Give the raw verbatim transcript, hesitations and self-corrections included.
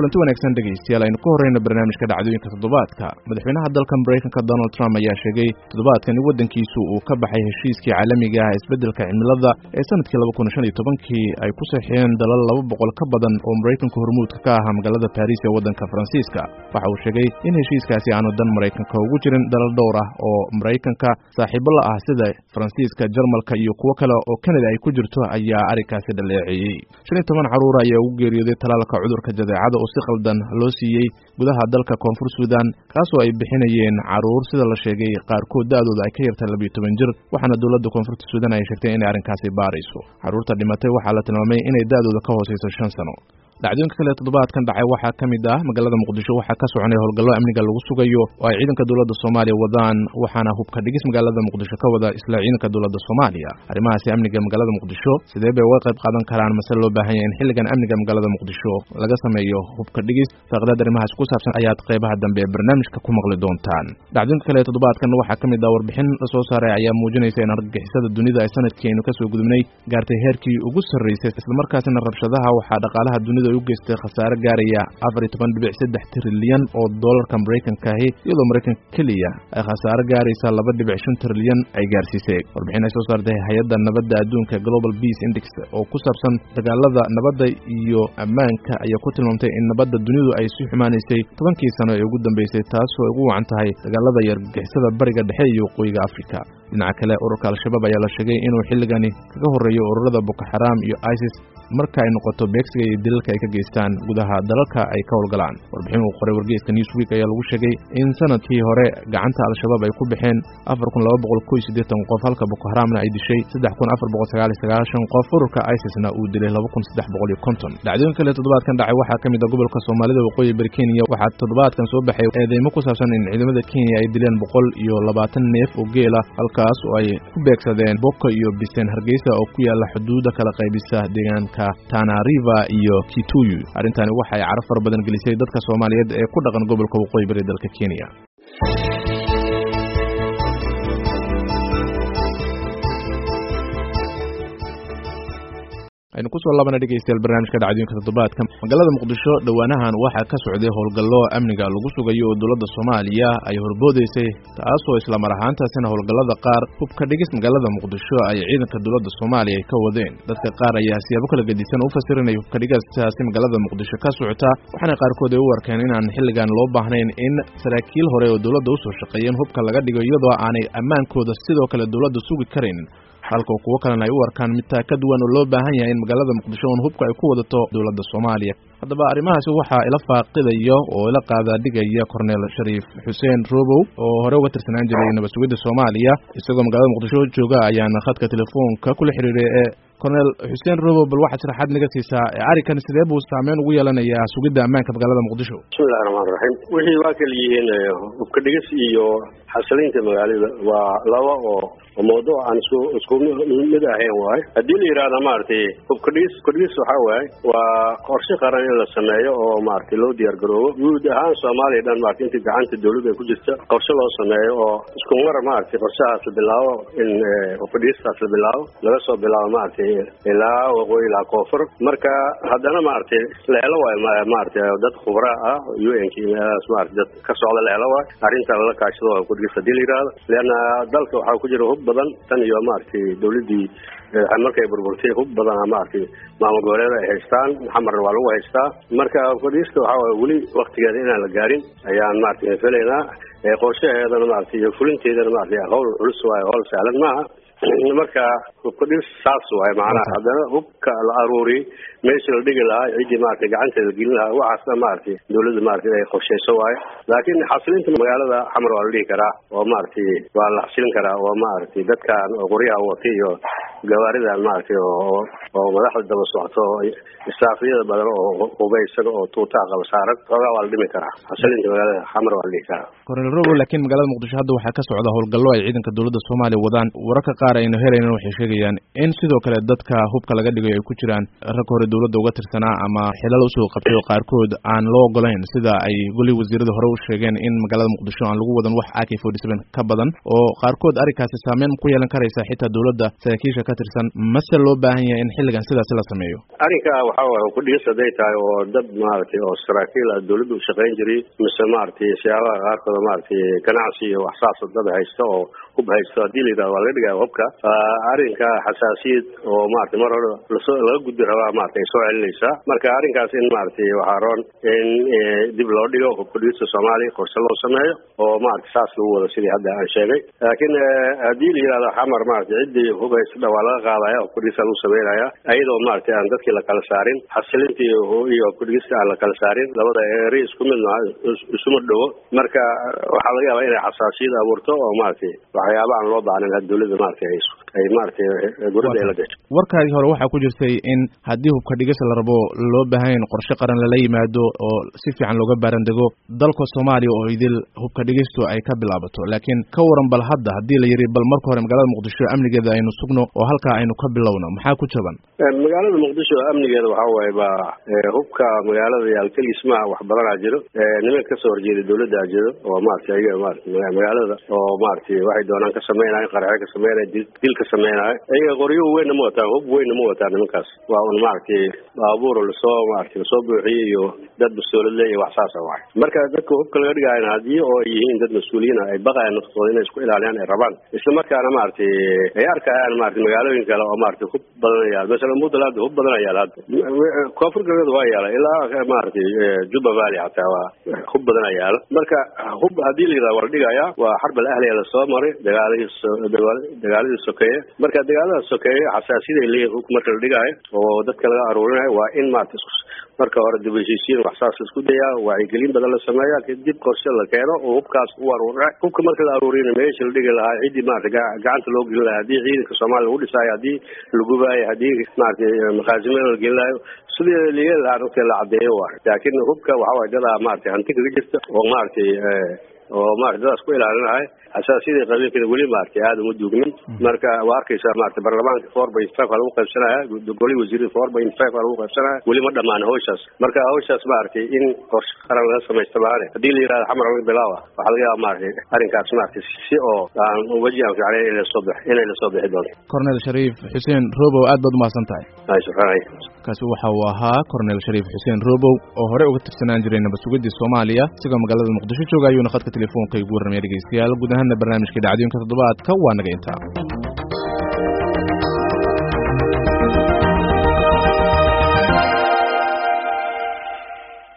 kulanti wanaagsan dhegeystayaal aynu ku horeyno barnaamijka dhacdooyinka toddobaadka madaxweynaha dalka Mareykanka Donald Trump ayaa sheegay toddobaadkan in wadankiisu uu ka baxay heshiiskii caalamiga ah isbeddelka cimilada ee sanadkii laba kun shan iyo toban-kii ay ku saxeen dalal laba boqol ka badan oo Mareykanka hormuudka ka ah magaalada Paris ee wadanka Faransiiska waxa uu sheegay in heshiiskaasi aanu dan Mareykanka ugu jirin dalal dhowr ah oo Mareykanka saaxiibo la ah sida Faransiiska, Jarmalka iyo kuwo kale oo Canada ay ku jirto ayaa arrinkaasi dhaleeceeyay shan iyo toban caruur ayaa ugu geeriyooday talaalka cudurka jadeecada oo si qaldan loo siiyey gudaha dalka Koonfur Suudaan kaasoo ay bixinayeen caruur sida la sheegay qaarkood da'dooda ay ka yartahay laba iyo toban jir waxaana dawladda Koonfurta Suudaan ay sheegtay in arrinkaasi baarayso caruurta dhimatay waxaa la tilmaamay inay da'dooda ka hooseyso shan sano dhacdooyinka kale toddobaadkan dhacay waxaa ka mid ah magaalada Muqdisho waxaa ka soconay howlgallo amniga lagu sugayo oo ay ciidanka dawladda Soomaaliya wadaan waxaana hubka dhigis magaalada Muqdisho ka wada isla ciidanka dawladda Soomaaliya arrimahaasi amniga magaalada Muqdisho sidee bay uga qayb qaadan karaan mas'alo loo baahan yahay in xilligan amniga magaalada Muqdisho laga sameeyo hubka dhigis faqrada arrimahaas ku saabsan ayaad qaybaha dambe ee barnaamijka ku maqli doontaan dhacdooyinka kale toddobaadkan waxaa ka mid ah warbixin soo saaray ayaa muujinaysa in argagixisada dunida ay sanadkeenu ka soo gudubnay gaartay heerkii ugu sarreysay isla markaasina rabshadaha waxaa dhaqaalaha dunida u geystay khasaare gaaraya afar iyo toban dhibic saddex trilyan oo doolarka Mareykanka ah iyadoo Mareykanka kaliya ay khasaare gaaraysa laba dhibic shan trilyan ay gaarsiisay warbixin ay soo saartay hay'adda nabadda adduunka Global Peace Index oo ku saabsan dagaalada nabadda iyo ammaanka ayaa ku tilmaamtay in nabadda dunidu ay sii xumaanaysay tobankii sano ee ugu dambeysay taasoo ugu wacan tahay dagaalada iyo argagixisada bariga dhexe iyo waqooyiga Afrika dhinaca kale ururka al-shabaab ayaa la sheegay inuu xilligani kaga horeeyo ururada Boko Haram iyo ISIS marka ay noqoto beegsiga iyo dilalka ay ka geystaan gudaha dalalka ay ka howlgalaan warbixin uu qoray wargeyska Newsweek ayaa lagu sheegay in sanadkii hore gacanta al-shabaab ay ku bixeen afar kun laba boqol iyo siddeetan qof halka Boko Haramna ay dishay saddex kun afar boqol sagaal iyo sagaashan qof ururka ISISna uu dilay laba kun saddex boqol iyo konton dhacdooyin kale toddobaadkan dhacay waxaa ka mid ah gobolka Soomaalida waqooyi bari Kenya waxaa toddobaadkan soo baxay eedeymo ku saabsan in ciidamada Kenya ay dileen boqol iyo labaatan neef oo geel ah halkaas oo ay ku beegsadeen Boko iyo Biseen Hargeysa oo ku yaala xuduudda kala qaybisa deegaanka Tana River iyo Kituyu arintani waxay caraf far badan gelisay dadka Soomaaliyeed ee ku dhaqan gobolka waqooyi bari dalka Kenya aynu ku soo laabana dhegeystayaal barnaamijka dhacdooyinka toddobaadka magaalada Muqdisho dhawaanahan waxaa ka socday howlgallo amniga lagu sugayo oo dawladda Soomaaliya ay horboodeysay taasoo isla mar ahaantaasina howlgallada qaar hubka dhigis magaalada Muqdisho ay ciidanka dawladda Soomaaliya ay ka wadeen dadka qaar ayaa siyaabo kala gedisan u fasirinaya hubka dhigistaasi magaalada Muqdisho ka socota waxaana qaarkood ay u arkeen inaan xilligan loo baahnayn in saraakiil hore oo dawladda u soo shaqeeyeen hubka laga dhigo iyadoo aanay ammaankooda sidoo kale dawladda sugi karin halka kuwa kalena ay u arkaan mid taa ka duwan oo loo baahan yahay in magaalada Muqdisho oo hubka ay ku wadato dawladda Soomaaliya haddaba arrimahaasi waxaa ila faaqidayo oo ila qaada dhigaya Cornel Sharif Hussein Robow oo hore uga tirsanaan jiray nabadgelyada Soomaaliya isagoo magaalada Muqdisho jooga ayaana khadka telefoonka kula xiriiray ee Cornel Hussein Robow bal waxa sharaxaad naga siisaa arikan sidee buu saameyn ugu yeelanayaa sugidda ammaanka magaalada Muqdisho bismillaahir rahmaanir rahiim wixii waa kala yihiin hubka dhigis iyo xasilinta magaalada waa laba oo mowduuc aan isku isku mid ahayn waay haddii la yiraahdo maartay hubka dhigis kordhis waxa waay waa qorshe qaran in la sameeyo oo maartay loo diyaar garoobo guud ahaan Soomaaliya dhan maartay inta gacanta dawladda ay ku jirto qorshe loo sameeyo oo isku mar maartay qorshahaas la bilaabo in hubka dhigistaas la bilaabo laga soo bilaabo maartay ilaa waqooyi ilaa koonfur marka haddana maartay leelo waay maartay dad khubra ah U N K meelahaas maartay dad ka socda leelo waay arrinta la kaashado oo ku dhigis hadii la yiraahdo leena dalka waxaa ku jira hub badan tan iyo maartay dawladdii markay burburtay hub badan maartay maamul goboleed ay haystaan xamar waa lagu haystaa marka kordhiska waxa waay weli waqtigeeda inaan la gaarin ayaan maartay filaynaa ee qorshaheedana maartay iyo fulinteedana maartay hawl culus waay hawl sahlan maaha marka hubka dhigis saas waay macnaha haddana hubka la aruuri meesha la dhigi lahaa cidii maartay gacanteeda gelin lahaa waxaasna maartay dawladda maartay ay qorsheyso waay laakiin xasilinta magaalada xamar waa la dhihi karaa oo maartay waa la xasilin karaa oo maartay dadkan qoryaha watay iyo gawaaridan maartay oo oo madaxda daba socoto istaafiyada badan oo hubaysan oo tuutaa qaba saaran xoogaa waa la dhimi karaa xasilinta magaalada xamar waa la dhihi karaa Cornel Robow laakiin magaalada Muqdisho hadda waxaa ka socda howlgallo ay ciidanka dawladda Soomaaliya wadaan wararka qaar ayna helayeen waxay sheegayaan in sidoo kale dadka hubka laga dhigayo ay ku jiraan rag hore dawladda uga tirsanaa ama xilal u soo qabtay oo qaarkood aan loo ogolayn sida ay goli wasiirada hore u sheegeen in magaalada Muqdisho aan lagu wadan wax A K forty seven ka badan oo qaarkood arrinkaasi saameyn ku yeelan karaysa xitaa dawladda saraakiisha ka ka tirsan mase loo baahan yahay in xilligan sidaas la sameeyo arrinka waxa waaye ku dhigis haday tahay oo dad maaragtay oo saraakiil ah dawladdu shaqayn jiray mise maaragtay siyaabaha qaarkood maaragtay ganacsi iyo waxsaas dad haysta oo hub haysta hadii la yidhahdo waa laga dhigaa hubka arrinka xasaasiyad oo maaragtay mar hore lasoo laga gudbi rabaa maaragtay soo celinaysaa marka arrinkaas in maaragtay waxaa roon in dib loo dhigo hubka dhigista soomaaliya qorshe loo sameeyo oo maaragtay saas lagu wado sidii hadda aan sheegay laakiin haddii la yidhahdo xamar maaragtay ciddii hub haysta waa laga qaadaya hubka dhigista lagu sameynaya iyadoo maaragtay aan dadkii la kala saarin xasilinta iyo hubka dhigista aan la kala saarin labada eri isku mid maaha isuma dhowo marka waxaa laga yaabaa inay xasaasiyad abuurto oo maaragtay waxyaaba aan loo baahnayn had dawladda maaragtay ay ay maaragtay gurada ay la gasho warkaagii hore waxaa ku jirtay in haddii hubka dhigis la rabo loo baahan yahay qorshe qaran lala yimaado oo si fiican looga baarandego dalka Soomaaliya oo idil hubka dhigistu ay ka bilaabato laakiin ka waran bal hadda haddii la yiri bal marka hore magaalada Muqdisho amnigeeda aynu sugno oo halka aynu ka bilowno maxaa ku jaban magaalada Muqdisho amnigeeda waxa waaye ba hubka magaalada yaalkalisma wax badan jiro niman ka soo horjeeday dawladda jiro oo maaragtay ayaga maaragtay magaalada oo maaragtay waxay doonaan ka sameeyaan qarax ka sameeyaan dil ka sameeyaan ayaga qoryo weyn ma wataan hub weyn ma wataan nimankaas waa un maaragtay baabuur la soo maaragtay soo buuxiyay iyo dad mas'uuliyad leh wax saas ah marka dadka hubka laga dhigaayna hadii oo yihiin dad mas'uuliyiin ay baqayaan naftooda inay isku ilaaliyaan ay rabaan isla markaana maaragtay ay arkayaan maaragtay magaalooyin kale oo maaragtay hub badan yaal mesela Puntland hub badan yaal koonfur galbeed waa yaal ilaa maaragtay Juba Valley hataa waa hub badan yaal marka hub hadii la yiraahdo wala dhigaya waa harb ahliya la soo maray dagaaladii dagaaladii sokeeye marka dagaalada sokeeye xasaasiyad ay leeyihiin hubka marka la dhigayo oo dadka laga aruurinayo waa in maaragtay marka hore dib u heshiisiin wax saas isku daya wacyigelin badan la sameeyaa kadib qorshe la keeno oo hubkaas u aruuray hubka marka la aruurinayo meesha la dhigi lahaa cidii maaragtay gacanta loo gelin lahaa hadii ciidanka Soomaaliya lagu dhisaayo hadii lagu baahay hadii maaragtay maqaasimaha la gelin lahaa sidii leeyahay la aragtay la cadeeyo waa laakiin hubka waxa way dad maaragtay hanti kaga jirta oo maaragtay oo maaragtay dad isku ilaalinahay asaasiyada qabiilka wali maaragtay aad uma duugnin marka waa arkaysaa maaragtay baarlamaanka four point five lagu qaybsanaya goli wasiir four point five lagu qaybsanaya wali ma dhamaan hawshaas marka hawshaas maaragtay in qorshe qaran laga sameeyo baare hadii la yiraahdo xamar laga bilaawa waxa laga yaabaa maaragtay arrinkaas maaragtay si oo aan wajihan fiican in la soo bixi in la soo bixi doono Cornel Sharif Hussein Robow aad baad mahadsan tahay ay shukran kaasi waxa uu ahaa Cornel Sharif Hussein Robow oo hore uga tirsanaan jiray nabadsugadii Soomaaliya sidoo magaalada Muqdisho joogay ayuu khadka telefoonka ugu warramay dhageystayaal guud ahaan barnaamijka dhacdooyinka toddobaadka waa naga intaa